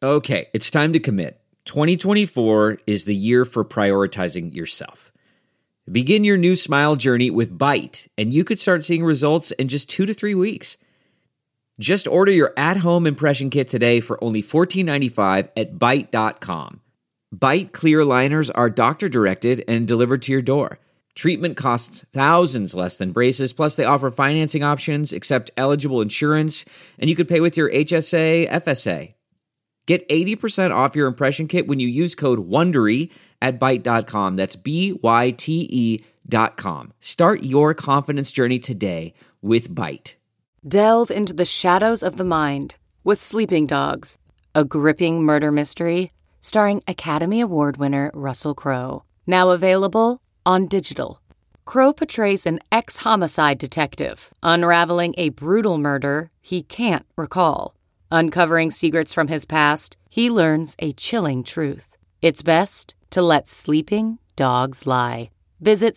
Okay, it's time to commit. 2024 is the year for prioritizing yourself. Begin your new smile journey with Byte, and you could start seeing results in just 2 to 3 weeks. Just order your at-home impression kit today for only $14.95 at Byte.com. Byte clear liners are doctor-directed and delivered to your door. Treatment costs thousands less than braces, plus they offer financing options, accept eligible insurance, and you could pay with your HSA, FSA. Get 80% off your impression kit when you use code WONDERY at Byte.com. That's BYTE.com. Start your confidence journey today with Byte. Delve into the shadows of the mind with Sleeping Dogs, a gripping murder mystery starring Academy Award winner Russell Crowe. Now available on digital. Crowe portrays an ex-homicide detective unraveling a brutal murder he can't recall. Uncovering secrets from his past, he learns a chilling truth. It's best to let sleeping dogs lie. Visit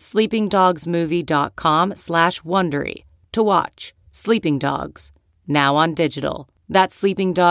sleepingdogsmovie.com/Wondery to watch Sleeping Dogs, now on digital. That's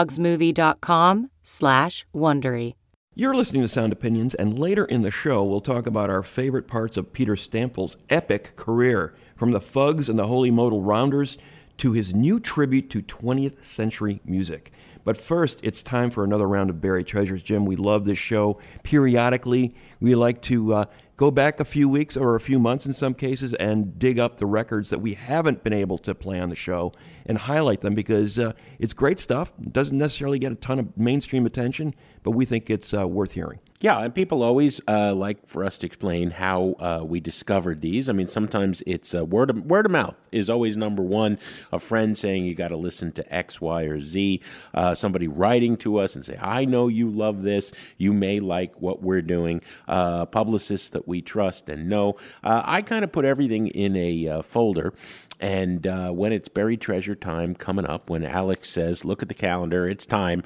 sleepingdogsmovie.com/Wondery. You're listening to Sound Opinions, and later in the show, we'll talk about our favorite parts of Peter Stampfl's epic career, from the Fugs and the Holy Modal Rounders to his new tribute to 20th century music. But first, it's time for another round of Buried Treasures. Jim, we love this show. Periodically, we like to go back a few weeks or a few months in some cases and dig up the records that we haven't been able to play on the show and highlight them because it's great stuff. It doesn't necessarily get a ton of mainstream attention, but we think it's worth hearing. Yeah, and people always like for us to explain how we discovered these. I mean, sometimes it's word of mouth is always number one. A friend saying you got to listen to X, Y, or Z. Somebody writing to us and say, I know you love this. You may like what we're doing. Publicists that we trust and know. I kind of put everything in a folder. And when it's Buried Treasure time coming up, when Alex says, look at the calendar, it's time,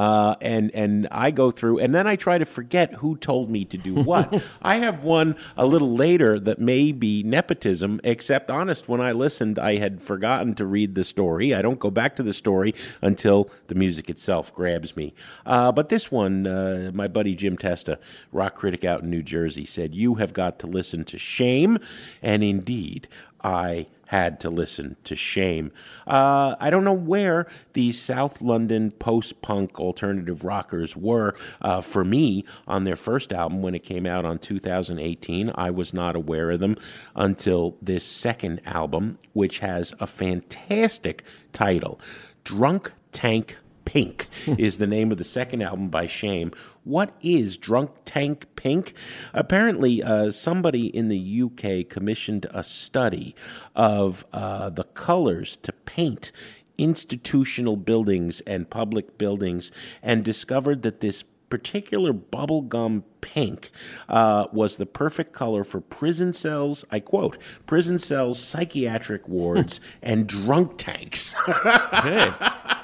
and I go through, and then I try to forget who told me to do what. I have one a little later that may be nepotism, except honest, when I listened, I had forgotten to read the story. I don't go back to the story until the music itself grabs me. But this one, my buddy Jim Testa, rock critic out in New Jersey, said, you have got to listen to Shame, and indeed, I had to listen to Shame. I don't know where these South London post-punk alternative rockers were for me on their first album when it came out on 2018. I was not aware of them until this second album, which has a fantastic title. Drunk Tank Pink is the name of the second album by Shame. What is Drunk Tank Pink? Apparently, somebody in the UK commissioned a study of the colors to paint institutional buildings and public buildings and discovered that this particular bubblegum pink was the perfect color for prison cells, I quote, prison cells, psychiatric wards, and drunk tanks. Hey.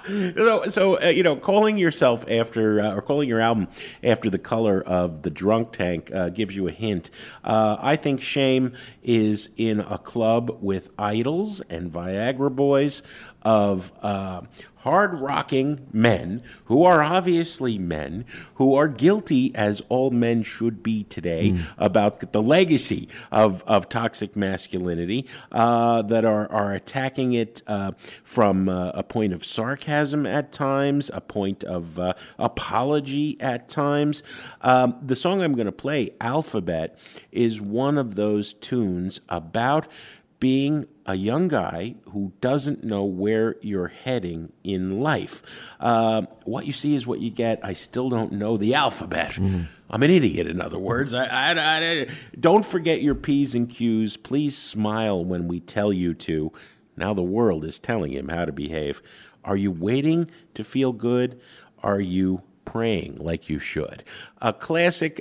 So calling yourself after, or calling your album after the color of the drunk tank gives you a hint. I think Shame is in a club with idols and Viagra boys of hard-rocking men who are obviously men who are guilty, as all men should be today, about the legacy of toxic masculinity, that are attacking it from a point of sarcasm at times, a point of apology at times. The song I'm going to play, Alphabet, is one of those tunes about being a young guy who doesn't know where you're heading in life. What you see is what you get. I still don't know the alphabet. I'm an idiot, in other words. I don't forget your P's and Q's. Please smile when we tell you to. Now the world is telling him how to behave. Are you waiting to feel good? Are you praying like you should? A classic,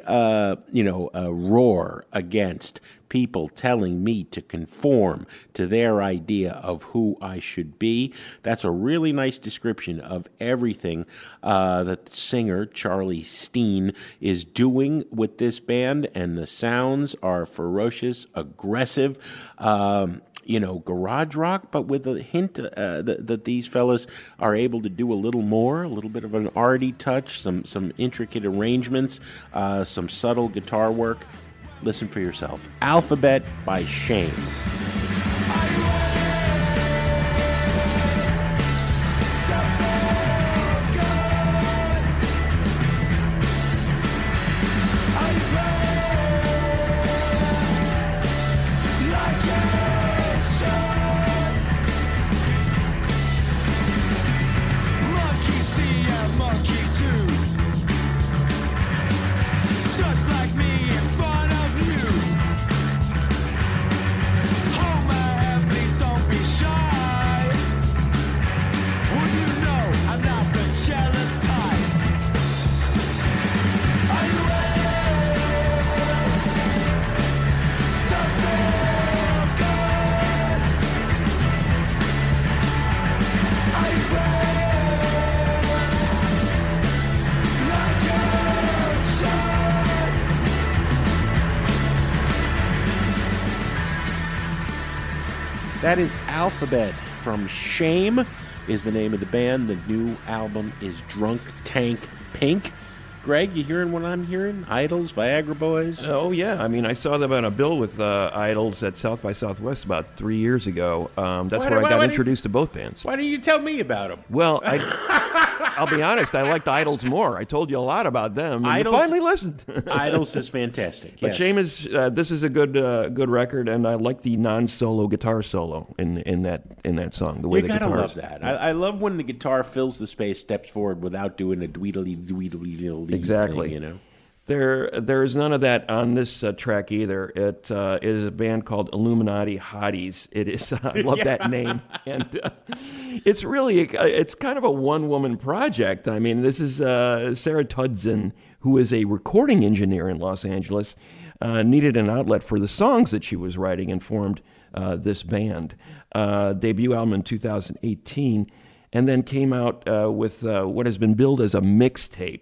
roar against people telling me to conform to their idea of who I should be. That's a really nice description of everything that the singer Charlie Steen is doing with this band, and the sounds are ferocious, aggressive. garage rock, but with a hint that these fellas are able to do a little more, a little bit of an arty touch, some intricate arrangements, some subtle guitar work. Listen for yourself. Alphabet by Shame. That is Alphabet from Shame is the name of the band. The new album is Drunk Tank Pink. Greg, you hearing what I'm hearing? Idols, Viagra Boys? Oh, yeah. I mean, I saw them on a bill with Idols at South by Southwest about 3 years ago. That's where I got introduced to both bands. Why didn't you tell me about them? Well, I'll be honest, I liked Idols more. I told you a lot about them, and you finally listened. Idols is fantastic, But Shame is, this is a good record, and I like the non-solo guitar solo in that song. The way you gotta love that. Yeah. I love when the guitar fills the space, steps forward without doing a dweedly exactly. Thing, There is none of that on this track either. It is a band called Illuminati Hotties. It is. I love that name, and it's really it's kind of a one-woman project. I mean, this is Sarah Tudson, who is a recording engineer in Los Angeles, needed an outlet for the songs that she was writing and formed this band. Debut album in 2018, and then came out with what has been billed as a mixtape.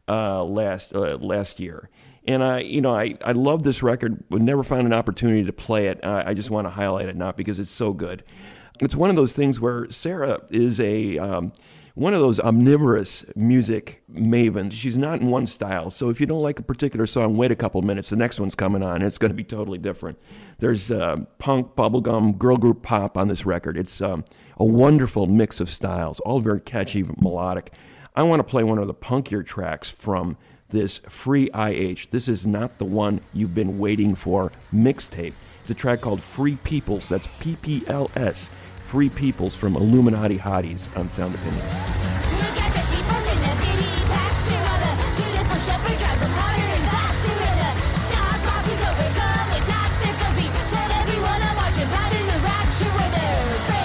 Last year, and I love this record. Would never find an opportunity to play it. I just want to highlight it now because it's so good. It's one of those things where Sarah is one of those omnivorous music mavens. She's not in one style. So if you don't like a particular song, wait a couple minutes. The next one's coming on, and it's going to be totally different. There's punk, bubblegum, girl group pop on this record. It's a wonderful mix of styles, all very catchy, melodic. I want to play one of the punkier tracks from this Free IH. This is Not the One You've Been Waiting For mixtape. It's a track called Free Peoples. That's PPLS. Free Peoples from Illuminati Hotties on Sound Opinion. Look at the sheeples in the bitty pasture while the dutiful shepherd drives them harder and faster, and the star bosses overcome with not their fuzzy. Set everyone on marching right in the rapture where they're free.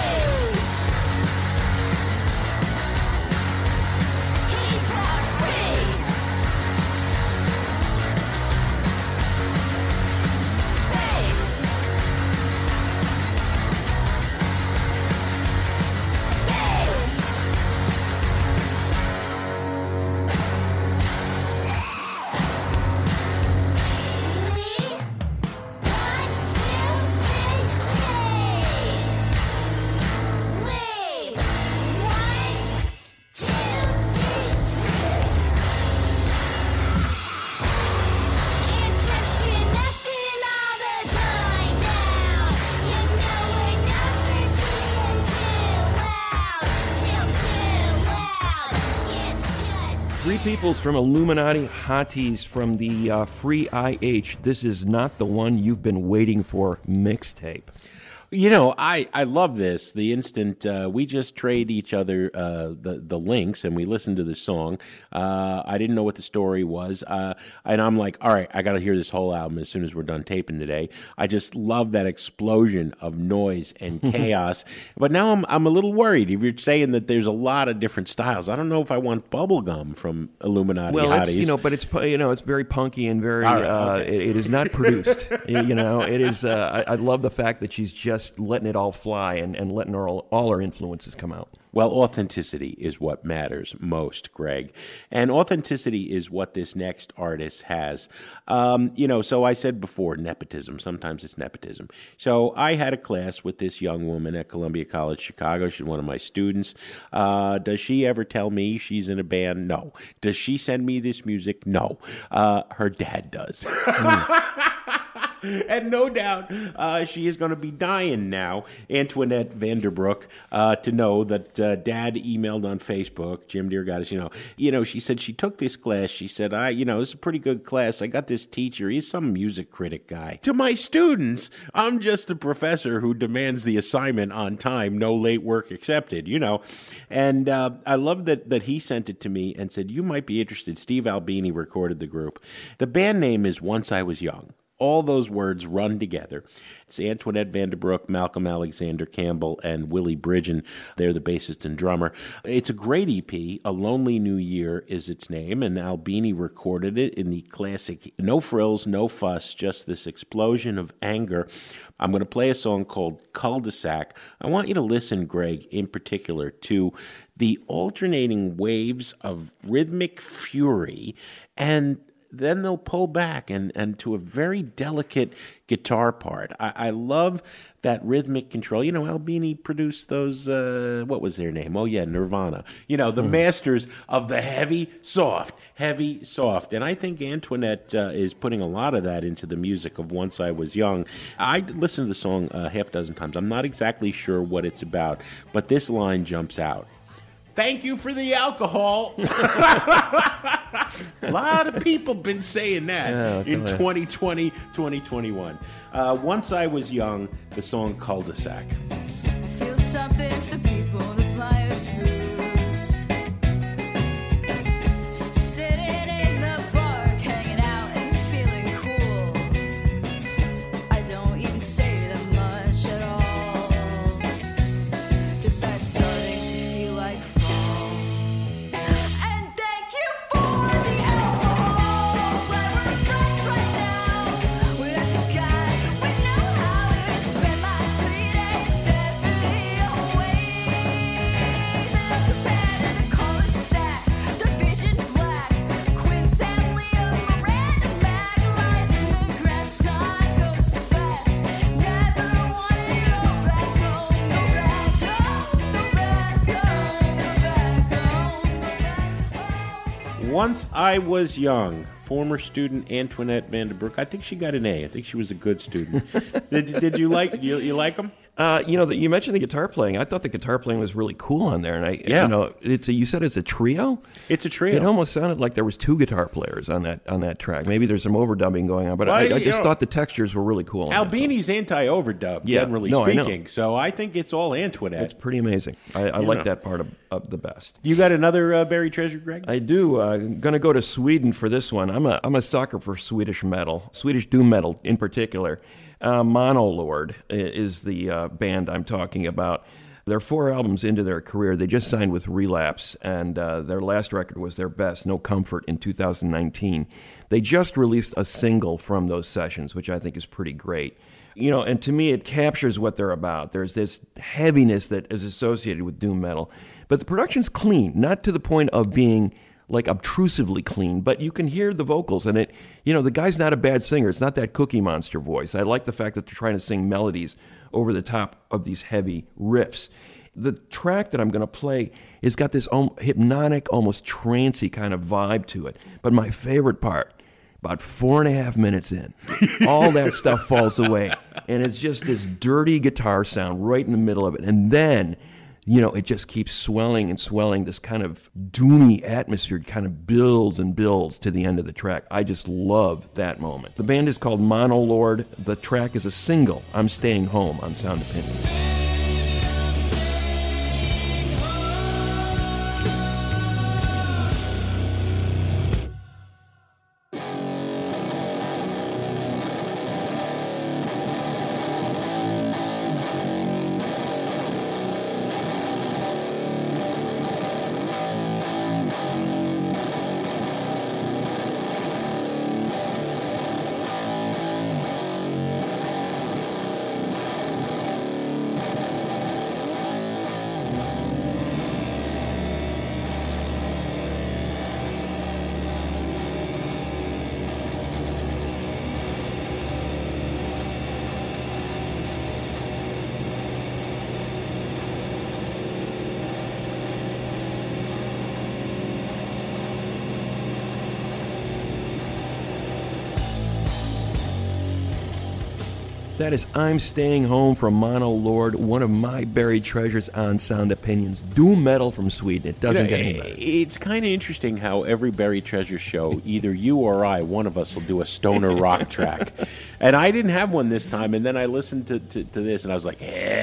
He's for free. Free Peoples from Illuminati Hotties from the Free IH. This is Not the One You've Been Waiting For mixtape. You know, I love this. The instant we just trade each other the links and we listen to the song, I didn't know what the story was. And I'm like, all right, I got to hear this whole album as soon as we're done taping today. I just love that explosion of noise and chaos. But now I'm a little worried. If you're saying that there's a lot of different styles, I don't know if I want bubblegum from Illuminati Hotties. Well, but it's very punky and very, right, okay. it is not produced. It is, I love the fact that she's just just letting it all fly and letting all our influences come out. Well, authenticity is what matters most, Greg. And authenticity is what this next artist has. So I said before, nepotism. Sometimes it's nepotism. So I had a class with this young woman at Columbia College Chicago. She's one of my students. Does she ever tell me she's in a band? No. Does she send me this music? No. Her dad does. And no doubt she is going to be dying now, Antoinette Vanderbrook, to know that Dad emailed on Facebook, Jim Dear Goddess, she said she took this class. She said, this is a pretty good class. I got this teacher. He's some music critic guy. To my students, I'm just the professor who demands the assignment on time, no late work accepted, And I love that he sent it to me and said, you might be interested. Steve Albini recorded the group. The band name is Once I Was Young. All those words run together. It's Antoinette Vanderbrook, Malcolm Alexander Campbell, and Willie Bridgen. They're the bassist and drummer. It's a great EP. A Lonely New Year is its name, and Albini recorded it in the classic No Frills, No Fuss, just this explosion of anger. I'm going to play a song called Cul-de-sac. I want you to listen, Greg, in particular, to the alternating waves of rhythmic fury, and then they'll pull back and to a very delicate guitar part. I love that rhythmic control. Albini produced those, what was their name? Oh, yeah, Nirvana. The masters of the heavy, soft. And I think Antoinette is putting a lot of that into the music of Once I Was Young. I listened to the song a half dozen times. I'm not exactly sure what it's about, but this line jumps out. Thank you for the alcohol. A lot of people been saying that in 2020, 2021. Once I Was Young, the song Cul-de-sac. Feel something for the people that play us blues. Sitting in the park, hanging out and feeling cool. I don't even say that much at all. Just that starting to feel like fall. And thank you for the alcohol. We're friends right now. We're two guys and we know how to spend my 3 days separately away. And I'm compared to the cul-de-sac, Division Black, Quinn Leo, Miranda Mac, life in the grass, time goes so fast. Never wanted to go back home, go back home, go back home, go back home, go back home. Once I Was Young, former student Antoinette Vanderbrook. I think she got an A. I think she was a good student. Did you like you like them? You mentioned the guitar playing. I thought the guitar playing was really cool on there, and you said it's a trio. It's a trio. It almost sounded like there was 2 guitar players on that track. Maybe there's some overdubbing going on, but I just thought the textures were really cool. Albini's anti-overdub, generally speaking. So I think it's all Antoinette. It's pretty amazing. I like that part of the best. You got another buried treasure, Greg? I do. I'm going to go to Sweden for this one. I'm a sucker for Swedish metal, Swedish doom metal in particular. Monolord is the band I'm talking about. They're 4 albums into their career. They just signed with Relapse, and their last record was their best, No Comfort, in 2019. They just released a single from those sessions, which I think is pretty great. And to me, it captures what they're about. There's this heaviness that is associated with doom metal, but the production's clean, not to the point of being like obtrusively clean, but you can hear the vocals, and the guy's not a bad singer. It's not that Cookie Monster voice. I like the fact that they're trying to sing melodies over the top of these heavy riffs. The track that I'm going to play has got this hypnotic, almost trancy kind of vibe to it. But my favorite part, about 4.5 minutes in, all that stuff falls away, and it's just this dirty guitar sound right in the middle of it. And then it just keeps swelling and swelling. This kind of doomy atmosphere kind of builds and builds to the end of the track. I just love that moment. The band is called Monolord. The track is a single, I'm Staying Home, on Sound Opinions. That is I'm Staying Home from Mono Lord, one of my buried treasures on Sound Opinions. Doom metal from Sweden. It doesn't get any better. It's kind of interesting how every buried treasure show, either you or I, one of us will do a stoner rock track. And I didn't have one this time, and then I listened to this, and I was like,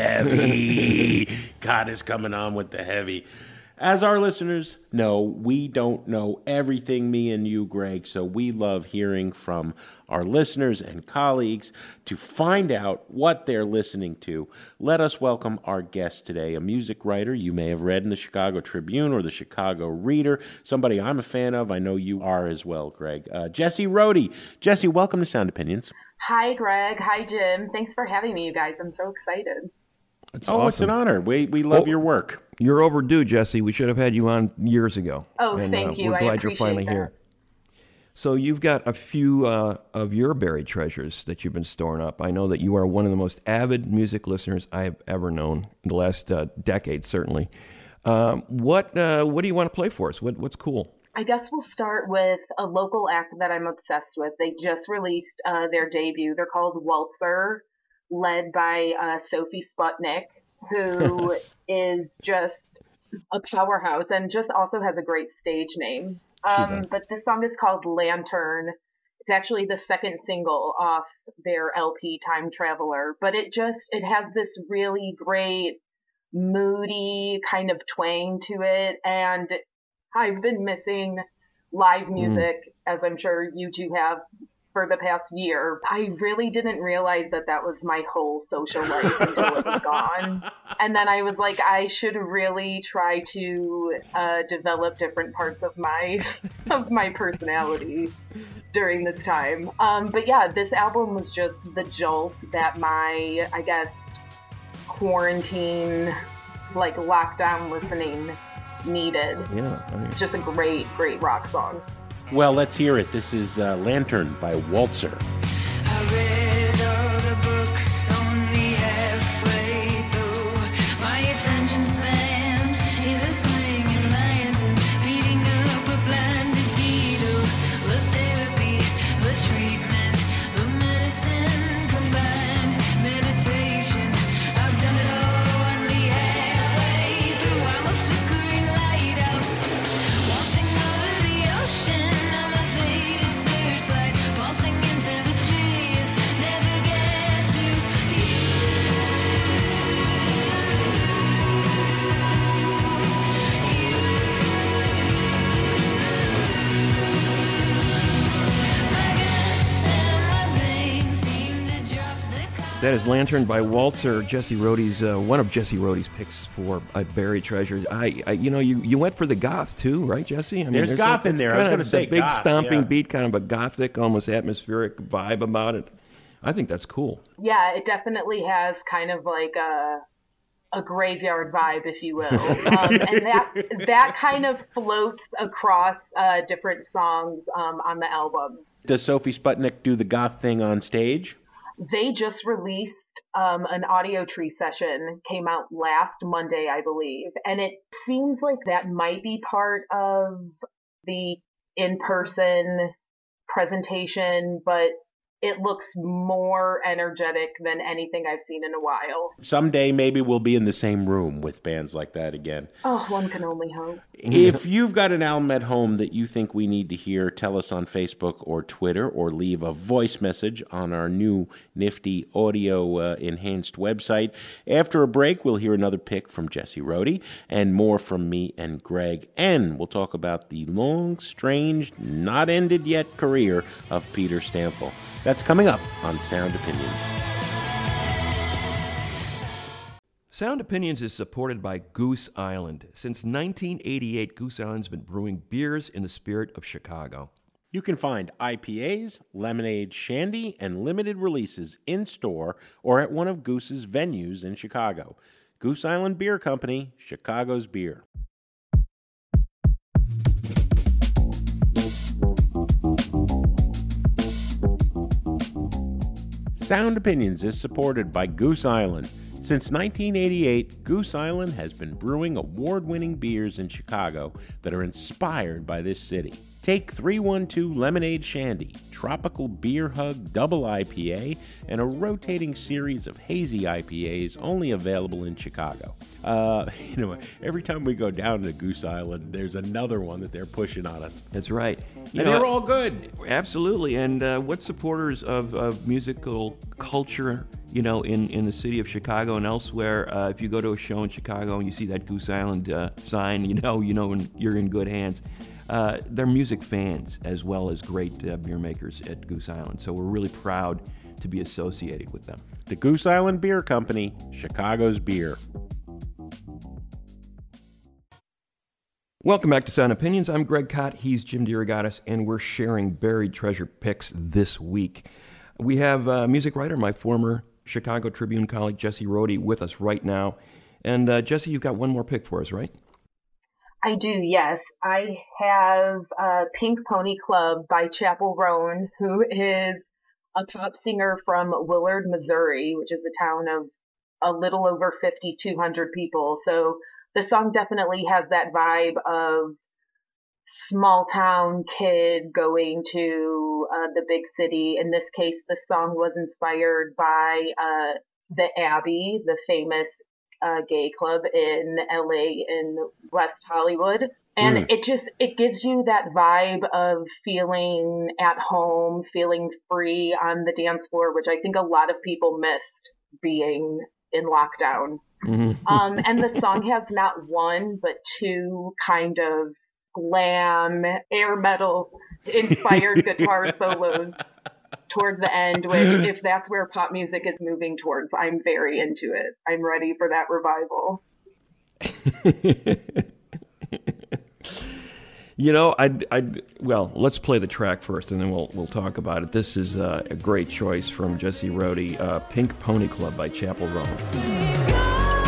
heavy. God is coming on with the heavy. As our listeners know, we don't know everything, me and you, Greg, so we love hearing from our listeners and colleagues to find out what they're listening to. Let us welcome our guest today, a music writer you may have read in the Chicago Tribune or the Chicago Reader, somebody I'm a fan of. I know you are as well, Greg. Jesse Rohde. Jesse, welcome to Sound Opinions. Hi, Greg. Hi, Jim. Thanks for having me, you guys. I'm so excited. That's awesome. It's an honor. We love your work. You're overdue, Jesse. We should have had you on years ago. Oh, thank you. We're glad you're finally here. So you've got a few of your buried treasures that you've been storing up. I know that you are one of the most avid music listeners I have ever known in the last decade, certainly. What do you want to play for us? What's cool? I guess we'll start with a local act that I'm obsessed with. They just released their debut. They're called Waltzer, led by Sophie Sputnik, who is just a powerhouse and just also has a great stage name. But this song is called Lantern. It's actually the second single off their LP Time Traveler, but it has this really great moody kind of twang to it. And I've been missing live music, as I'm sure you two have, for the past year. I really didn't realize that was my whole social life until it was gone. And then I was like, I should really try to develop different parts of my personality during this time. But yeah, this album was just the jolt that my, I guess, quarantine, like lockdown listening needed. Yeah, It's just a great, great rock song. Well, let's hear it. This is Lantern by Waltzer. I read all the books only halfway through. My attention span is a swinging lantern, beating up a blinded beetle. The therapy, the treatment, the medicine combined, meditation. I've done it all only halfway through. I'm a flickering lighthouse, waltzing over the ocean. I'm a faded searchlight, pulsing into the trees. Never get to my guts and my veins seem to drop the call. That is Lantern by Waltzer, Jesse Rohde's, one of Jesse Rohde's picks for a buried treasure. You went for the goth too, right, Jesse? I mean, There's goth in there. I was going to say a big goth, stomping yeah. beat, kind of a gothic, almost atmospheric vibe about it. I think that's cool. Yeah, it definitely has kind of like a graveyard vibe, if you will. And that kind of floats across different songs on the album. Does Sophie Sputnik do the goth thing on stage? They just released an audio tree session, came out last Monday, I believe. And it seems like that might be part of the in-person presentation, but it looks more energetic than anything I've seen in a while. Someday maybe we'll be in the same room with bands like that again. Oh, one can only hope. If you've got an album at home that you think we need to hear, tell us on Facebook or Twitter, or leave a voice message on our new nifty audio-enhanced website. After a break, we'll hear another pick from Jesse Rohde and more from me and Greg. And we'll talk about the long, strange, not ended yet career of Peter Stampfel. That's coming up on Sound Opinions. Sound Opinions is supported by Goose Island. Since 1988, Goose Island's been brewing beers in the spirit of Chicago. You can find IPAs, lemonade, shandy, and limited releases in-store or at one of Goose's venues in Chicago. Goose Island Beer Company, Chicago's beer. Sound Opinions is supported by Goose Island. Since 1988, Goose Island has been brewing award-winning beers in Chicago that are inspired by this city. Take 312 Lemonade Shandy, Tropical Beer Hug Double IPA, and a rotating series of hazy IPAs only available in Chicago. Every time we go down to Goose Island, there's another one that they're pushing on us. That's right. And they're all good. Absolutely. And what supporters of musical culture, in the city of Chicago and elsewhere, if you go to a show in Chicago and you see that Goose Island sign, you know you're in good hands. They're music fans as well as great beer makers at Goose Island. So we're really proud to be associated with them. The Goose Island Beer Company, Chicago's beer. Welcome back to Sound Opinions. I'm Greg Kot. He's Jim DeRogatis, and we're sharing buried treasure picks this week. We have music writer, my former Chicago Tribune colleague, Jesse Rode, with us right now. And Jesse, you've got one more pick for us, right? I do, yes. I have Pink Pony Club by Chappell Roan, who is a pop singer from Willard, Missouri, which is a town of a little over 5,200 people. So the song definitely has that vibe of small town kid going to the big city. In this case, the song was inspired by the Abbey, the famous gay club in LA in West Hollywood. And it gives you that vibe of feeling at home, feeling free on the dance floor, which I think a lot of people missed being in lockdown. And the song has not one, but two kind of glam, air metal inspired guitar solos towards the end, which if that's where pop music is moving towards, I'm very into it. I'm ready for that revival. Well, let's play the track first, and then we'll talk about it. This is a great choice from Jesse Rode, Pink Pony Club by Chappell Roan.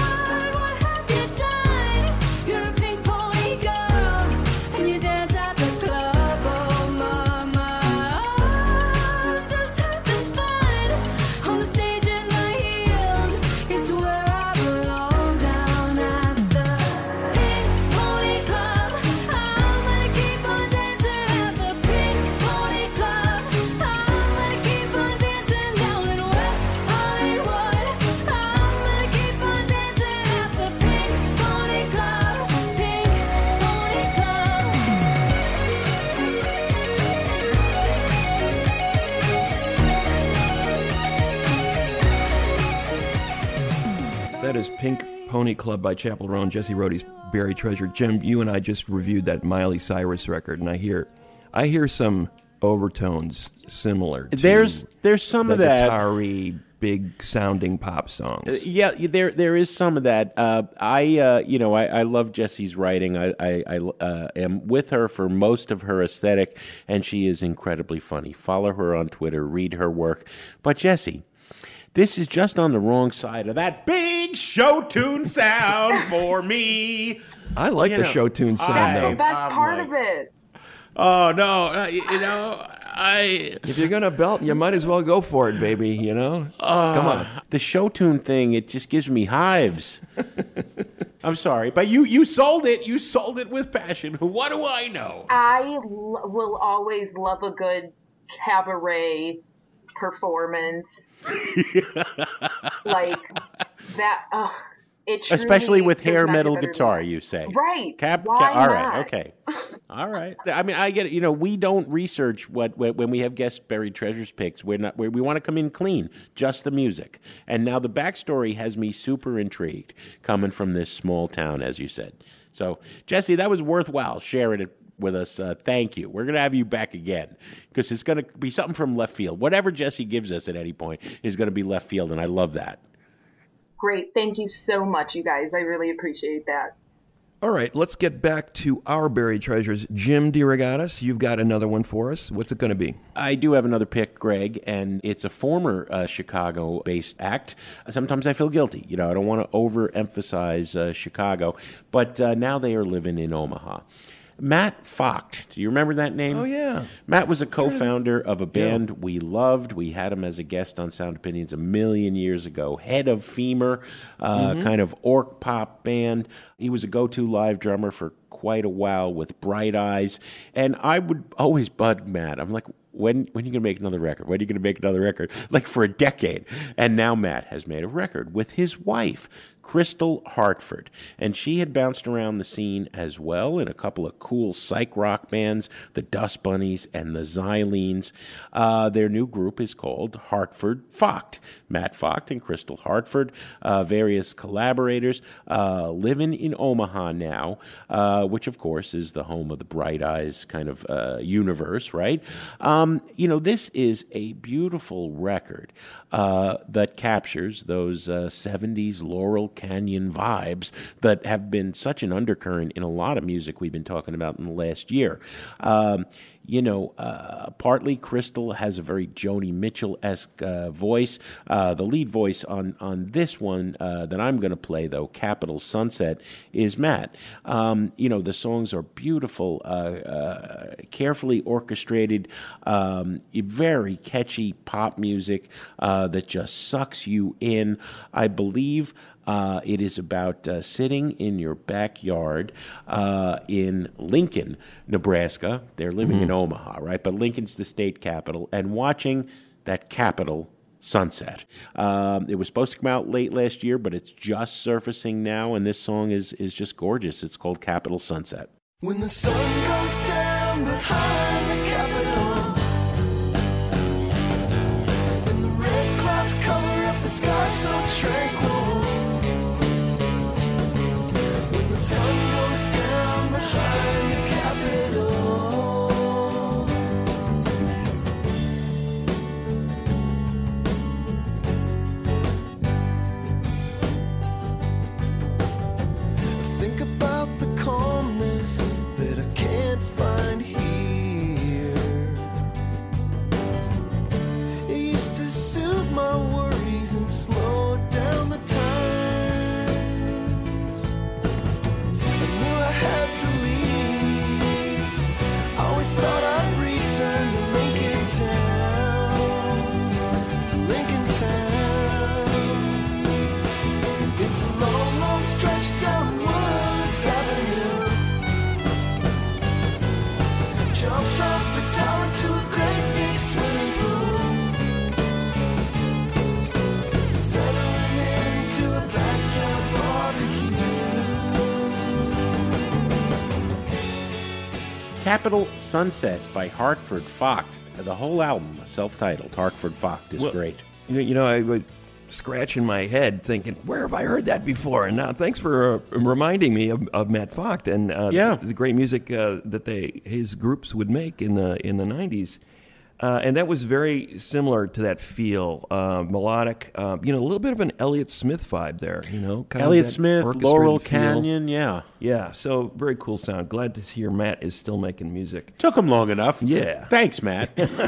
That is Pink Pony Club by Chappell Roan, Jesse Rode's Buried Treasure. Jim, you and I just reviewed that Miley Cyrus record, and I hear some overtones similar to There's some the of that guitar-y, big sounding pop songs. There is some of that. I love Jesse's writing. I am with her for most of her aesthetic, and she is incredibly funny. Follow her on Twitter, read her work. But Jesse, this is just on the wrong side of that big show tune sound for me. I like the show tune sound, though. The best part of it. Oh, no. If you're going to belt, you might as well go for it, baby, Come on. The show tune thing, it just gives me hives. I'm sorry, but you sold it. You sold it with passion. What do I know? I will always love a good cabaret performance. Like that. Especially with there's hair nothing metal better guitar, than that. you say. Right. All right. not? Okay. All right. I mean, I get it. We don't research when we have guest buried treasures picks. We want to come in clean, just the music. And now the backstory has me super intrigued, coming from this small town, as you said. So, Jesse, that was worthwhile sharing it with us. Thank you. We're going to have you back again because it's going to be something from left field. Whatever Jesse gives us at any point is going to be left field, and I love that. Great. Thank you so much, you guys. I really appreciate that. All right, let's get back to our buried treasures. Jim DeRogatis, you've got another one for us. What's it going to be? I do have another pick, Greg, and it's a former Chicago-based act. Sometimes I feel guilty. I don't want to overemphasize Chicago, but now they are living in Omaha. Matt Focht. Do you remember that name? Oh, yeah. Matt was a co-founder of a band we loved. We had him as a guest on Sound Opinions a million years ago. Head of Femur, kind of orc pop band. He was a go-to live drummer for quite a while with Bright Eyes. And I would always bug Matt. I'm like, when are you going to make another record? When are you going to make another record? Like for a decade. And now Matt has made a record with his wife, Crystal Hartford. And she had bounced around the scene as well in a couple of cool psych rock bands, the Dust Bunnies and the Xylenes. Their new group is called Hartford Focht. Matt Focht and Crystal Hartford, various collaborators, living in Omaha now, which of course is the home of the Bright Eyes kind of universe, right? This is a beautiful record that captures those 70s Laurel Canyon vibes that have been such an undercurrent in a lot of music we've been talking about in the last year. Partly Crystal has a very Joni Mitchell-esque voice. The lead voice on this one that I'm going to play, though, Capital Sunset, is Matt. The songs are beautiful, carefully orchestrated, very catchy pop music that just sucks you in. I believe it is about sitting in your backyard in Lincoln, Nebraska. They're living in Omaha, right? But Lincoln's the state capital, and watching that capital sunset. It was supposed to come out late last year, but it's just surfacing now, and this song is just gorgeous. It's called Capital Sunset. When the sun goes down behind the Capitol, and the red clouds cover up the sky so tranquil. When the sun goes down behind the Capitol. Think about the calmness that I can't find here. It used to soothe my worries and slow down the times. I knew I had to leave. I always thought I'd return to Lincoln Town, to Lincoln Town. It's a long, long stretch down Woods Avenue. Jumped off the tower to a great big swimming pool. Settling into a backyard barbecue. Capital Sunset by Hartford Focht. The whole album, self-titled, Hartford Focht, is Well, great. I was scratching my head thinking, where have I heard that before? And now thanks for reminding me of Matt Focht and the great music that his groups would make in the 90s. And that was very similar to that feel, melodic, a little bit of an Elliott Smith vibe there, kind of Elliott that Smith, orchestrated Laurel feel. Canyon, yeah. Yeah, so very cool sound. Glad to hear Matt is still making music. Took him long enough. Yeah. Thanks, Matt.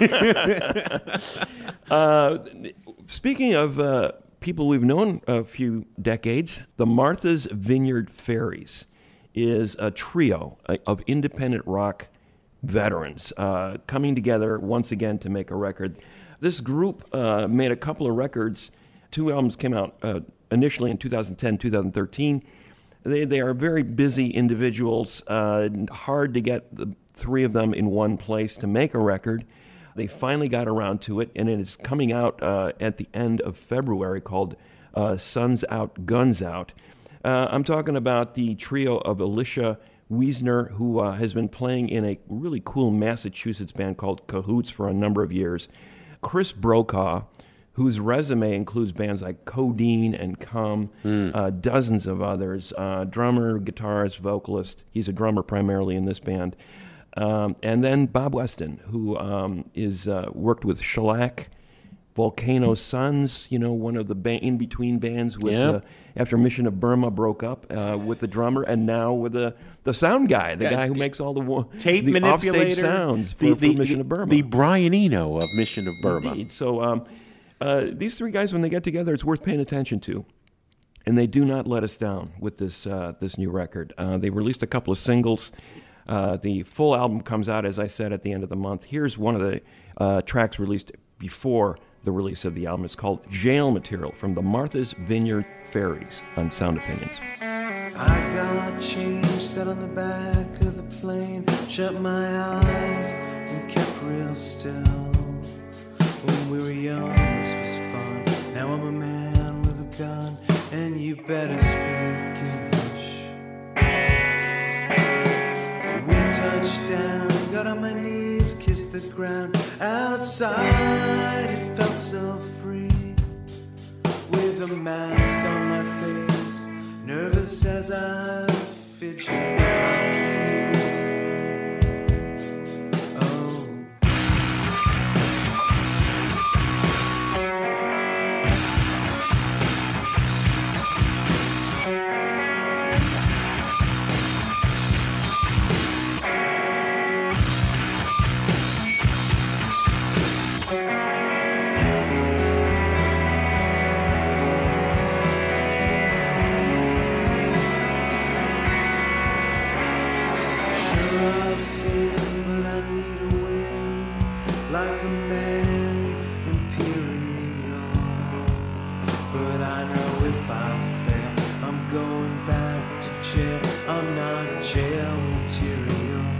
Speaking of people we've known a few decades, the Martha's Vineyard Fairies is a trio of independent rock veterans coming together once again to make a record. This group made a couple of records. 2 albums came out initially in 2010, 2013. They are very busy individuals. Hard to get the 3 of them in one place to make a record. They finally got around to it, and it is coming out at the end of February called Suns Out, Guns Out. I'm talking about the trio of Alicia Wiesner, who has been playing in a really cool Massachusetts band called Cahoots for a number of years. Chris Brokaw, whose resume includes bands like Codeine and Come, dozens of others, drummer, guitarist, vocalist. He's a drummer primarily in this band. And then Bob Weston, who is worked with Shellac, Volcano Suns, one of the in-between bands with after Mission of Burma broke up with the drummer, and now with the sound guy, the guy who makes all the tape the manipulator, offstage sounds for Mission of Burma. The Brian Eno of Mission of Burma. Indeed. So these 3 guys, when they get together, it's worth paying attention to. And they do not let us down with this new record. They released a couple of singles. The full album comes out, as I said, at the end of the month. Here's one of the tracks released before the release of the album. It's called Jail Material from the Martha's Vineyard Fairies on Sound Opinions. I got change set on the back of the plane, shut my eyes and kept real still. When we were young, this was fun. Now I'm a man with a gun, and you better speak English. We touched down, got on my knees, kissed the ground. Outside, it felt so free. With a mask on my face, nervous as I fidget with my keys. Oh. Like a man imperial, but I know if I fail, I'm going back to jail. I'm not jail material.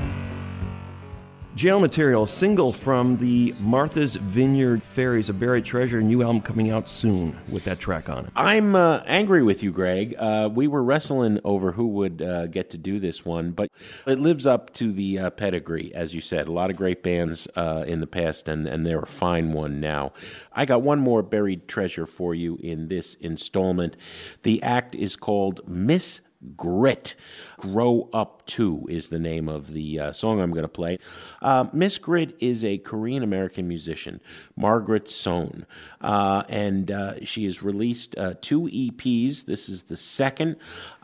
Jail Material, single from the Martha's Vineyard Fairies, a buried treasure, new album coming out soon with that track on it. I'm angry with you, Greg. We were wrestling over who would get to do this one, but it lives up to the pedigree, as you said. A lot of great bands in the past, and they're a fine one now. I got one more buried treasure for you in this installment. The act is called Miss Grit. Grow Up 2 is the name of the song I'm going to play. Miss Grit is a Korean-American musician, Margaret Sohn, and she has released 2 EPs. This is the second.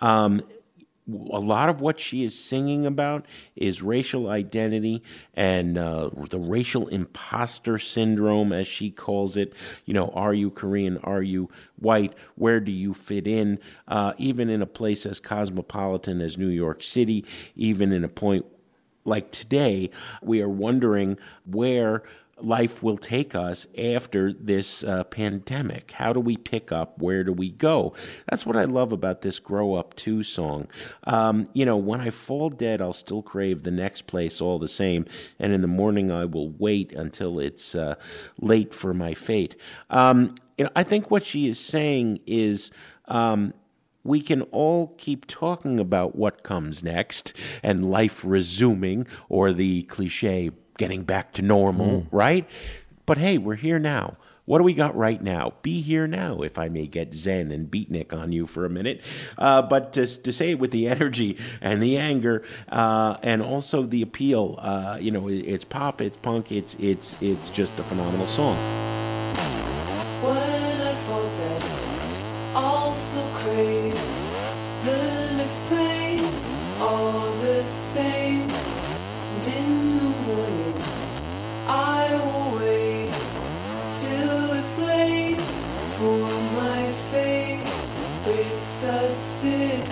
A lot of what she is singing about is racial identity and the racial imposter syndrome, as she calls it. You know, are you Korean? Are you white? Where do you fit in? Even in a place as cosmopolitan as New York City, even in a point like today, we are wondering where life will take us after this pandemic. How do we pick up? Where do we go? That's what I love about this Grow Up 2 song. You know, when I fall dead, I'll still crave the next place all the same, and in the morning I will wait until it's late for my fate. You know, I think what she is saying is we can all keep talking about what comes next and life resuming, or the cliche getting back to normal, right? But hey, we're here now. What do we got right now? Be here now, if I may get zen and beatnik on you for a minute. But to say it with the energy and the anger and also the appeal, you know, it's pop, it's punk, it's just a phenomenal song. When I fall dead, I'll still crave the next place, all the same. And in the morning, I will wait till it's late for my fate resuscitate.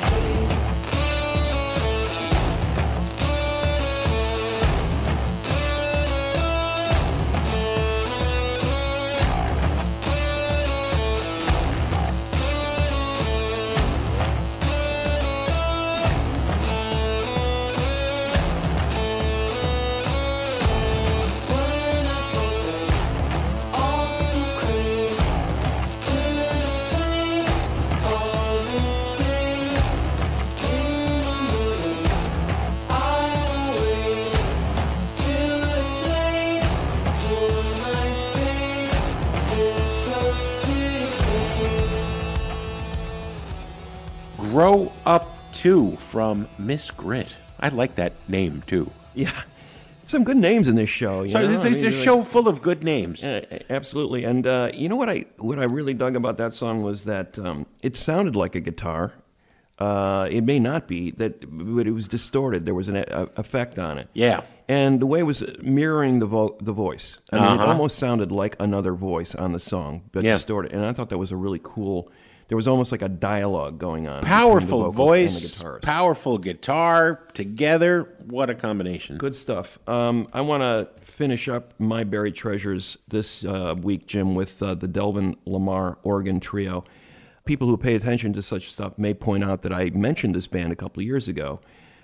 Grow Up 2 from Miss Grit. I like that name, too. Yeah. Some good names in this show. You So know? this is a show full of good names. Absolutely. And you know what I really dug about that song was that it sounded like a guitar. It may not be, but it was distorted. There was an effect on it. Yeah. And the way it was mirroring the voice. I mean, it almost sounded like another voice on the song, but distorted. And I thought that was a really cool there was almost like a dialogue going on. Powerful between the vocals and the voice, guitars. powerful guitar together. What a combination. Good stuff. I want to finish up my buried treasures this week, Jim, with the Delvin Lamar Organ Trio. People who pay attention to such stuff may point out that I mentioned this band a couple of years ago.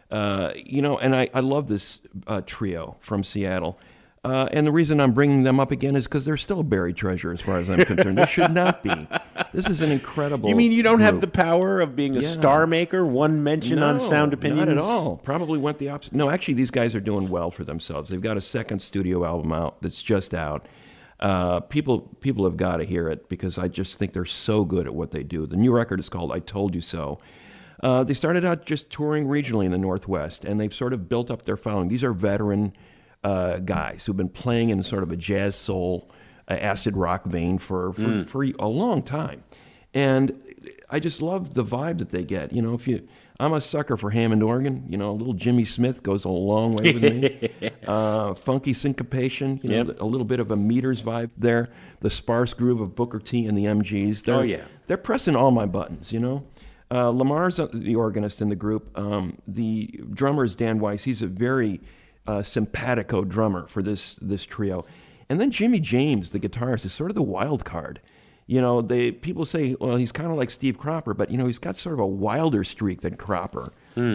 And I love this trio from Seattle. And the reason I'm bringing them up again is because they're still a buried treasure as far as I'm concerned. They should not be. This is an incredible You mean you don't have group. the power of being a star maker? One mention on Sound Opinions? Not at all. Probably went the opposite. No, actually, these guys are doing well for themselves. They've got a second studio album out that's just out. People have got to hear it because I just think they're so good at what they do. The new record is called I Told You So. They started out just touring regionally in the Northwest, and they've sort of built up their following. These are veteran guys who've been playing in sort of a jazz soul, acid rock vein for a long time. And I just love the vibe that they get. I'm a sucker for Hammond organ. A little Jimmy Smith goes a long way with me. Funky syncopation, a little bit of a meters vibe there. The sparse groove of Booker T and the MGs. They're pressing all my buttons, Lamar's the organist in the group. The drummer is Dan Weiss. He's a very simpatico drummer for this trio. And then Jimmy James, the guitarist, is sort of the wild card. People say, well, he's kind of like Steve Cropper, but, he's got sort of a wilder streak than Cropper.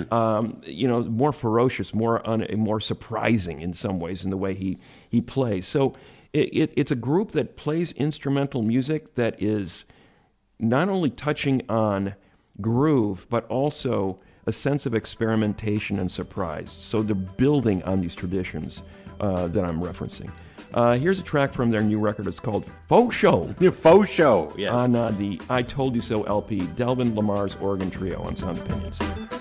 More ferocious, more surprising in some ways in the way he plays. So it's a group that plays instrumental music that is not only touching on groove, but also a sense of experimentation and surprise. So they're building on these traditions that I'm referencing. Here's a track from their new record. It's called Faux Show. Faux Show, yes. On the I Told You So LP, Delvin Lamar's Organ Trio on Sound Opinions.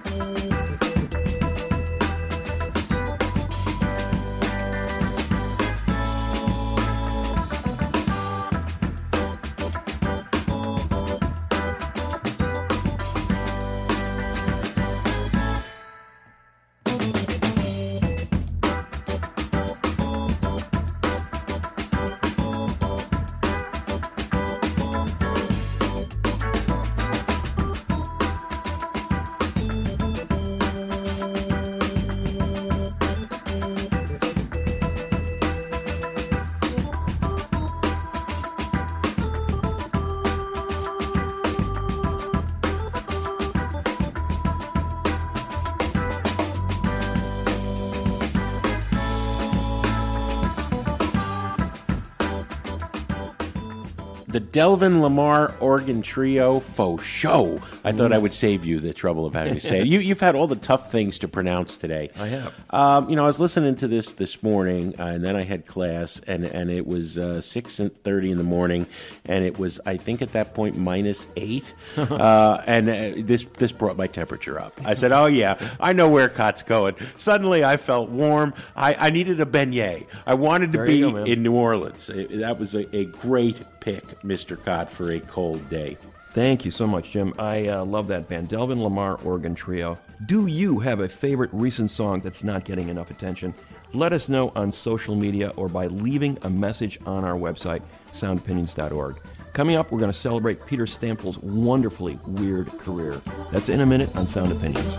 The Delvin Lamar Organ Trio, Faux Show. I thought I would save you the trouble of having to say it. You've had all the tough things to pronounce today. I have. I was listening to this morning, and then I had class, and it was 6:30 in the morning, and it was, I think at that point, -8. This brought my temperature up. I said, oh, yeah, I know where Cott's going. Suddenly, I felt warm. I needed a beignet. I wanted to be in New Orleans. That was a great pick, Mr. Cott, for a cold day. Thank you so much, Jim. I love that band, Delvin Lamar Organ Trio. Do you have a favorite recent song that's not getting enough attention? Let us know on social media or by leaving a message on our website, soundopinions.org. Coming up, we're going to celebrate Peter Stample's wonderfully weird career. That's in a minute on Sound Opinions.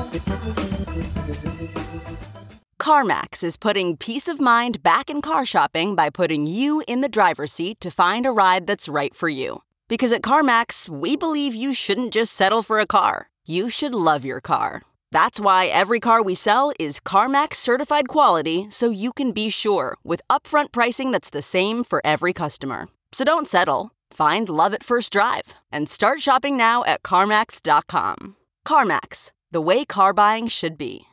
CarMax is putting peace of mind back in car shopping by putting you in the driver's seat to find a ride that's right for you. Because at CarMax, we believe you shouldn't just settle for a car. You should love your car. That's why every car we sell is CarMax certified quality, so you can be sure with upfront pricing that's the same for every customer. So don't settle. Find love at first drive and start shopping now at CarMax.com. CarMax, the way car buying should be.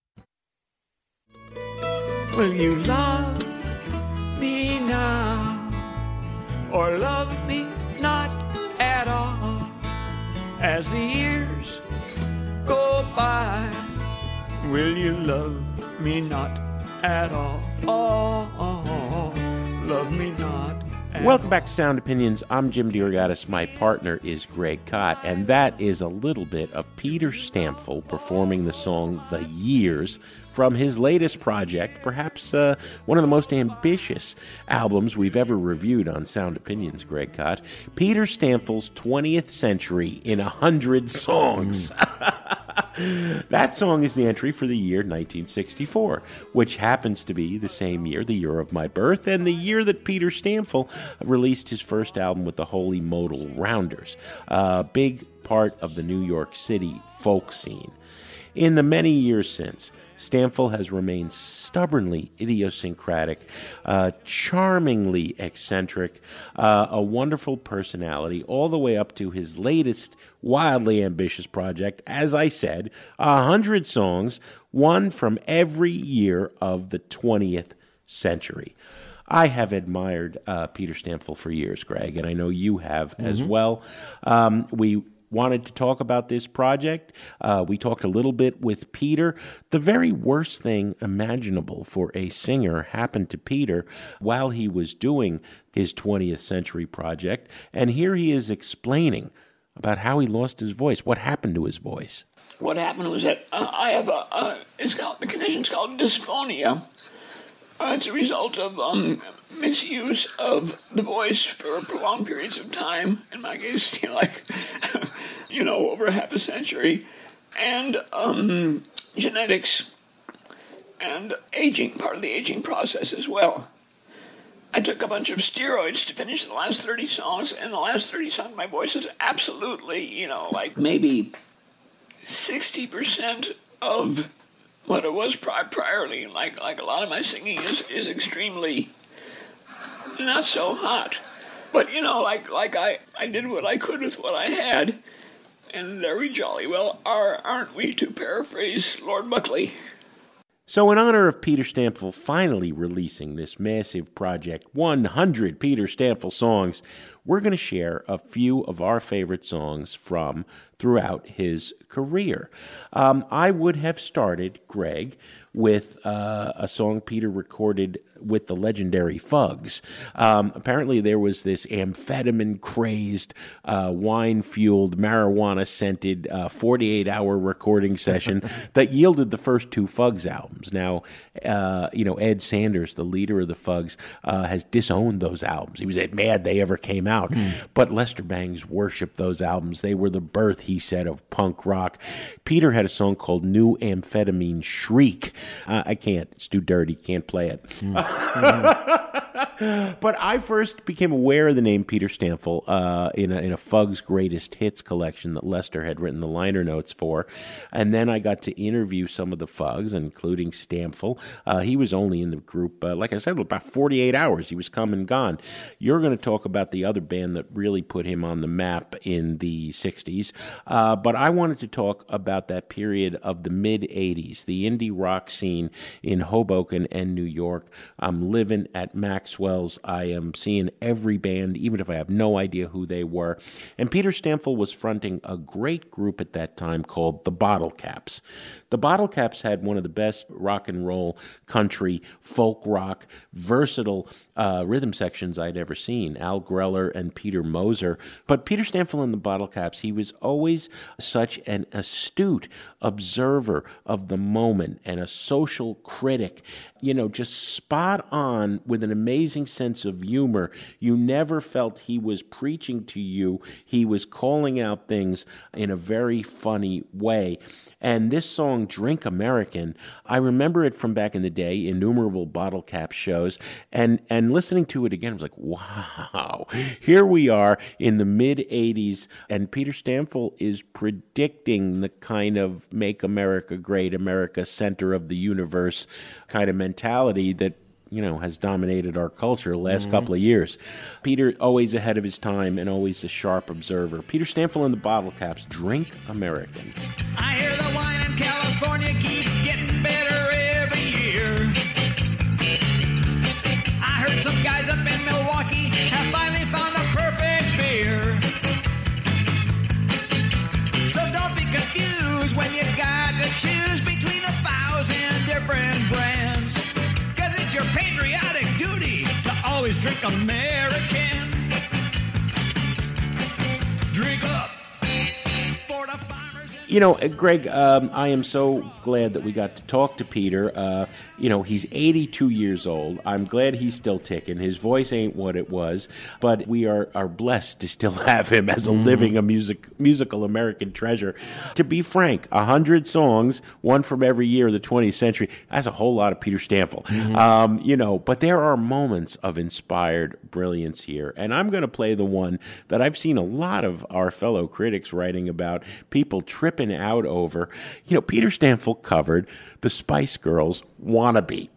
Will you love me now or love me not at all? As the years go by, will you love me not at all? Oh, love me not Welcome back to Sound Opinions. I'm Jim DeRogatis. My partner is Greg Kot, and that is a little bit of Peter Stampfel performing the song The Years from his latest project, perhaps one of the most ambitious albums we've ever reviewed on Sound Opinions, Greg Kot. Peter Stampfel's 20th Century in 100 Songs. That song is the entry for the year 1964, which happens to be the same year, the year of my birth, and the year that Peter Stampfel released his first album with the Holy Modal Rounders, a big part of the New York City folk scene. In the many years since, Stampfel has remained stubbornly idiosyncratic, charmingly eccentric, a wonderful personality, all the way up to his latest wildly ambitious project, as I said, 100 songs, one from every year of the 20th century. I have admired Peter Stampfel for years, Greg, and I know you have as well. We wanted to talk about this project. We talked a little bit with Peter. The very worst thing imaginable for a singer happened to Peter while he was doing his 20th Century project, and here he is explaining about how he lost his voice, what happened to his voice. What happened was that I have the condition's called dysphonia. It's a result of misuse of the voice for prolonged periods of time. In my case, over half a century, and genetics and aging, part of the aging process as well. I took a bunch of steroids to finish the last 30 songs, and the last 30 songs, my voice is absolutely, maybe 60% of what it was priorly. Like a lot of my singing is extremely not so hot. But, I did what I could with what I had, and we jolly well aren't we, to paraphrase Lord Buckley. So in honor of Peter Stampfel finally releasing this massive project, 100 Peter Stampfel songs, we're going to share a few of our favorite songs from throughout his career. I would have started, Greg, with a song Peter recorded with the legendary Fugs. Apparently there was this amphetamine-crazed, wine-fueled, marijuana-scented 48-hour recording session that yielded the first two Fugs albums. Now, Ed Sanders, the leader of the Fugs, has disowned those albums. He was mad they ever came out. But Lester Bangs worshipped those albums. They were the birth, he said, of punk rock. Peter had a song called New Amphetamine Shriek. I can't. It's too dirty. Can't play it. But I first became aware of the name Peter Stampfel in a Fugs Greatest Hits collection that Lester had written the liner notes for. And then I got to interview some of the Fugs, including Stampfel. He was only in the group, like I said, about 48 hours. He was come and gone. You're going to talk about the other band that really put him on the map in the 60s. But I wanted to talk about that period of the mid-'80s, the indie rock scene in Hoboken and New York. I'm living at Maxwell's. I am seeing every band, even if I have no idea who they were. And Peter Stampfel was fronting a great group at that time called the Bottle Caps. The Bottle Caps had one of the best rock and roll, country, folk rock, versatile rhythm sections I'd ever seen. Al Greller and Peter Moser. But Peter Stampfel and the Bottle Caps, he was always such an astute observer of the moment and a social critic, just spot on with an amazing sense of humor. You never felt he was preaching to you. He was calling out things in a very funny way. And this song, Drink American, I remember it from back in the day, innumerable Bottle Cap shows, and listening to it again, I was like, wow, here we are in the mid-'80s, and Peter Stampfel is predicting the kind of Make America Great, America, center of the universe kind of mentality that has dominated our culture the last couple of years. Peter, always ahead of his time and always a sharp observer. Peter Stampfel and the Bottle Caps, Drink American. I hear the wine in California keeps getting better every year. I heard some guys up in Milwaukee have finally found the perfect beer. So don't be confused when you got to choose between 1,000 different brands. 'Cause it's your patriotic duty to always drink American. Drink up for the farmers. You know, Greg, I am so glad that we got to talk to Peter. He's 82 years old. I'm glad he's still ticking. His voice ain't what it was, but we are blessed to still have him as a living musical American treasure. To be frank, 100 songs, one from every year of the 20th century, that's a whole lot of Peter Stample. But there are moments of inspired brilliance here, and I'm going to play the one that I've seen a lot of our fellow critics writing about, people tripping out over. Peter Stample covered the Spice Girls' Wannabe.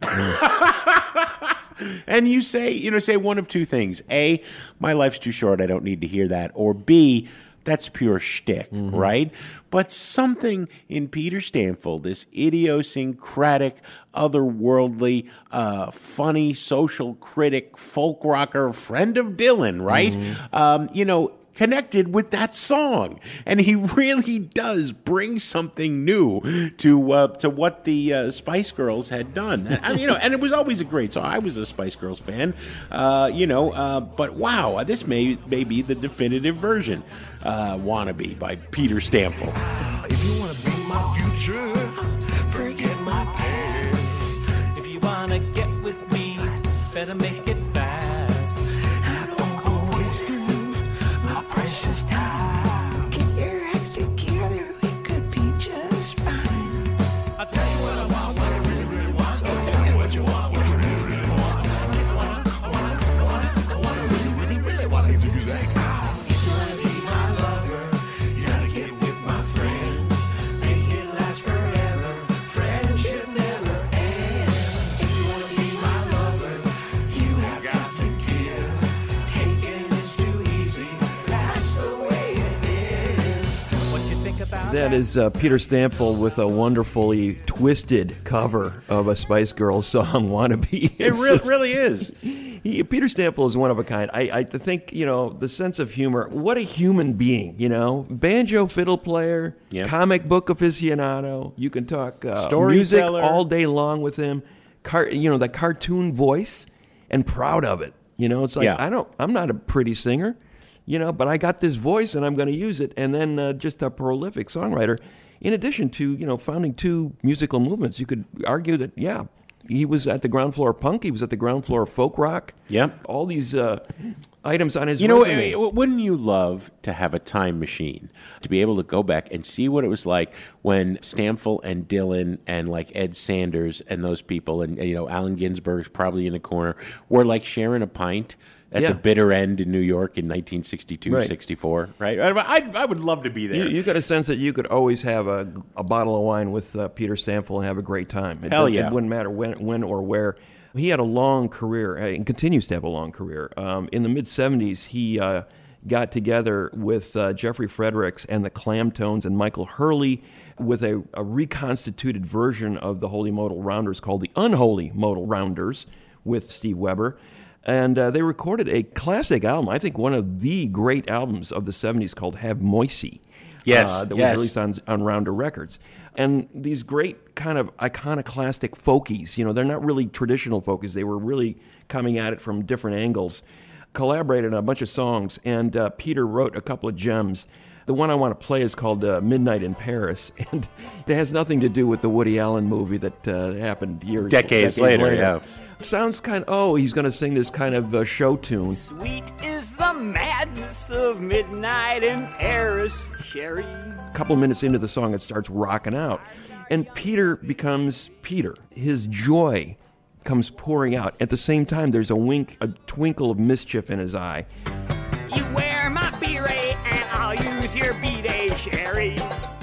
And you say one of two things. A, my life's too short, I don't need to hear that. Or B, that's pure shtick, right? But something in Peter Stample, this idiosyncratic, otherworldly, funny social critic, folk rocker, friend of Dylan, right? Connected with that song, and he really does bring something new to what the Spice Girls had done. And it was always a great song. I was a Spice Girls fan, but wow, this may be the definitive version. "Wannabe" by Peter Stample. If you want to be my future, forget my past. If you wanna get with me, better make it fast. I don't go wasting my precious time. Get your act together, we could be just fine. I'll tell you what I want, what I really, really want. So tell me what you want, what you really, really want. I want to really, really, really want to hear you say. If you wanna be my lover, you gotta get with my friends. Make it last forever. Friendship never ends. If you wanna be my lover, you have got to give. Taking is too easy. That's the way it is. What you think about That is Peter Stample with a wonderfully twisted cover of a Spice Girls song, "Wannabe." It really is. Peter Stample is one of a kind. I think, the sense of humor, what a human being, banjo fiddle player, Yep. comic book aficionado. You can talk music Storyteller. all day long with him. The cartoon voice, and proud of it. It's like, Yeah. I'm not a pretty singer, but I got this voice and I'm going to use it. And then just a prolific songwriter. In addition to, founding two musical movements, you could argue that, he was at the ground floor of punk. He was at the ground floor of folk rock. Yep. All these items on his resume. Wouldn't you love to have a time machine to be able to go back and see what it was like when Stample and Dylan and like Ed Sanders and those people and Allen Ginsberg's probably in the corner were like sharing a pint at the bitter end in New York in 1962, Right. 64, right? I would love to be there. You got a sense that you could always have a bottle of wine with Peter Stample and have a great time. Hell yeah. It wouldn't matter when or where. He had a long career and continues to have a long career. In the mid-'70s, he got together with Jeffrey Fredericks and the Clamtones and Michael Hurley with a reconstituted version of the Holy Modal Rounders called the Unholy Modal Rounders with Steve Weber. And they recorded a classic album, I think one of the great albums of the 70s called Have Moisey. Yes, That yes. was released on Rounder Records. And these great kind of iconoclastic folkies, they're not really traditional folkies. They were really coming at it from different angles. Collaborated on a bunch of songs, and Peter wrote a couple of gems. The one I want to play is called Midnight in Paris, and it has nothing to do with the Woody Allen movie that happened decades later. Yeah. It sounds he's going to sing this kind of show tune. Sweet is the madness of midnight in Paris, Sherry. A couple minutes into the song, it starts rocking out. And Peter becomes Peter. His joy comes pouring out. At the same time, there's a twinkle of mischief in his eye. You wear my beret and I'll use your bidet, Sherry.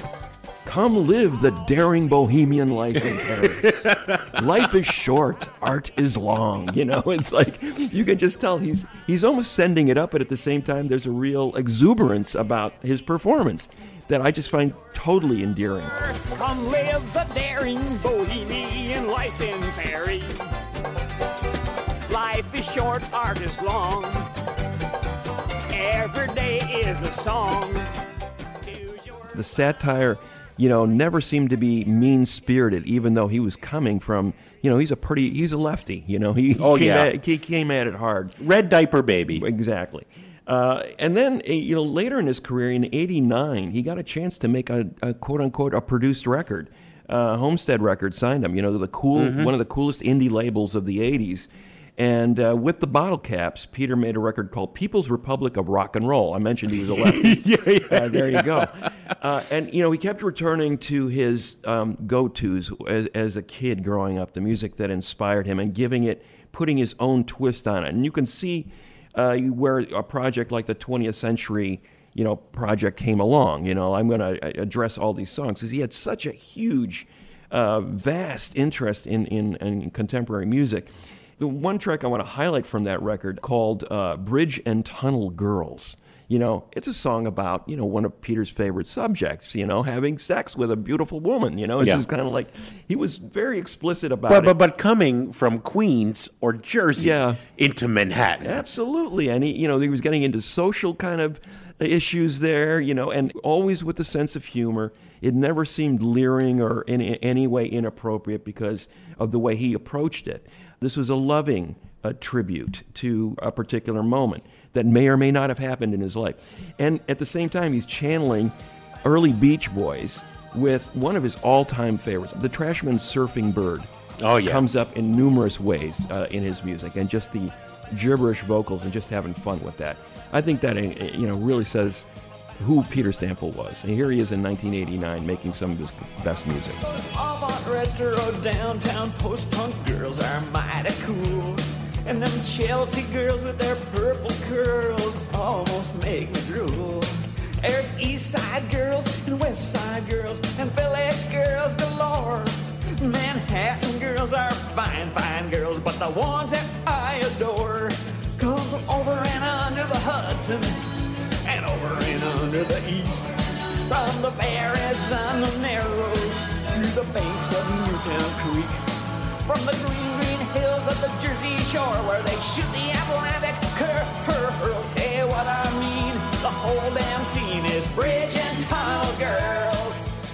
Come live the daring bohemian life in Paris. Life is short, art is long. It's like you can just tell he's almost sending it up, but at the same time, there's a real exuberance about his performance that I just find totally endearing. Come live the daring bohemian life in Paris. Life is short, art is long. Every day is a song. The satire never seemed to be mean-spirited, even though he was coming from, he's a lefty, he came at it hard. Red diaper baby. Exactly. And then, later in his career, in '89, he got a chance to make a quote-unquote a produced record. Homestead Records signed him, one of the coolest indie labels of the '80s. And with the Bottle Caps, Peter made a record called People's Republic of Rock and Roll. I mentioned he was a lefty. There you go. And, he kept returning to his go-tos as a kid growing up, the music that inspired him, and putting his own twist on it. And you can see where a project like the 20th Century project came along. I'm going to address all these songs because he had such a huge, vast interest in contemporary music. The one track I want to highlight from that record called Bridge and Tunnel Girls. It's a song about, one of Peter's favorite subjects, having sex with a beautiful woman. It's just kind of like, he was very explicit about it. But coming from Queens or Jersey into Manhattan. Absolutely. And he was getting into social kind of issues there, and always with a sense of humor. It never seemed leering or in any way inappropriate because of the way he approached it. This was a loving tribute to a particular moment that may or may not have happened in his life. And at the same time, he's channeling early Beach Boys with one of his all-time favorites, the Trashman's Surfing Bird. Comes up in numerous ways in his music, and just the gibberish vocals and just having fun with that. I think that really says who Peter Stampfl was. And here he is in 1989 making some of his best music. Those avant retro downtown post-punk girls are mighty cool. And them Chelsea girls with their purple curls almost make me drool. There's East Side girls and West Side girls and Village girls galore. Manhattan girls are fine, fine girls, but the ones that I adore come from over and under the Hudson and over and under the East. From the Barrens and the Narrows to the banks of Newtown Creek. From the green hills of the Jersey Shore where they shoot the Atlantic curls. Hey, what I mean, the whole damn scene is Bridge and Tunnel Girls.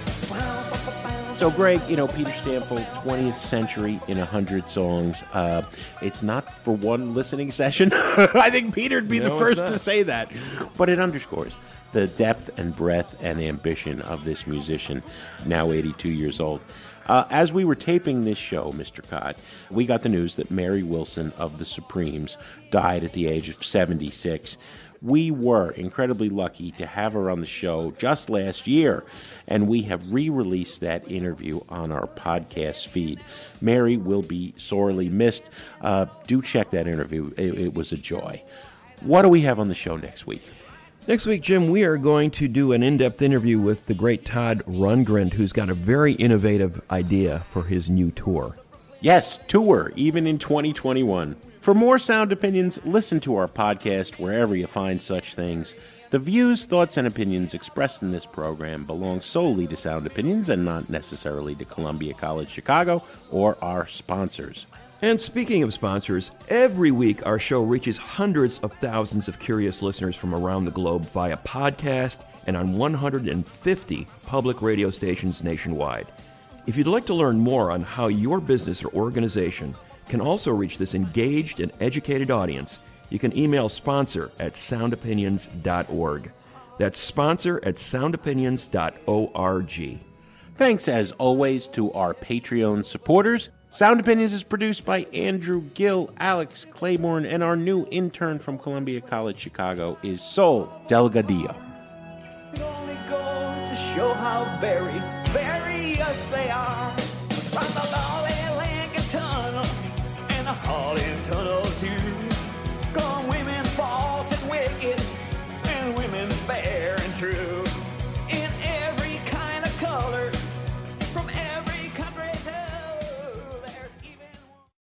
So, Greg, Peter Stampfl, 20th Century in 100 songs. It's not for one listening session. I think Peter'd be the first to say that. But it underscores the depth and breadth and ambition of this musician, now 82 years old. As we were taping this show, Mr. Cott, we got the news that Mary Wilson of the Supremes died at the age of 76. We were incredibly lucky to have her on the show just last year, and we have re-released that interview on our podcast feed. Mary will be sorely missed. Do check that interview. It was a joy. What do we have on the show next week? Next week, Jim, we are going to do an in-depth interview with the great Todd Rundgren, who's got a very innovative idea for his new tour. Yes, tour, even in 2021. For more sound opinions, listen to our podcast wherever you find such things. The views, thoughts, and opinions expressed in this program belong solely to Sound Opinions and not necessarily to Columbia College Chicago or our sponsors. And speaking of sponsors, every week our show reaches hundreds of thousands of curious listeners from around the globe via podcast and on 150 public radio stations nationwide. If you'd like to learn more on how your business or organization can also reach this engaged and educated audience, you can email sponsor@soundopinions.org. That's sponsor@soundopinions.org. Thanks, as always, to our Patreon supporters. Sound Opinions is produced by Andrew Gill, Alex Claiborne, and our new intern from Columbia College Chicago is Sol Delgadillo. It only goes to show how very, very us they are. From the Lolly Lincoln Tunnel and the Holland Tunnel too.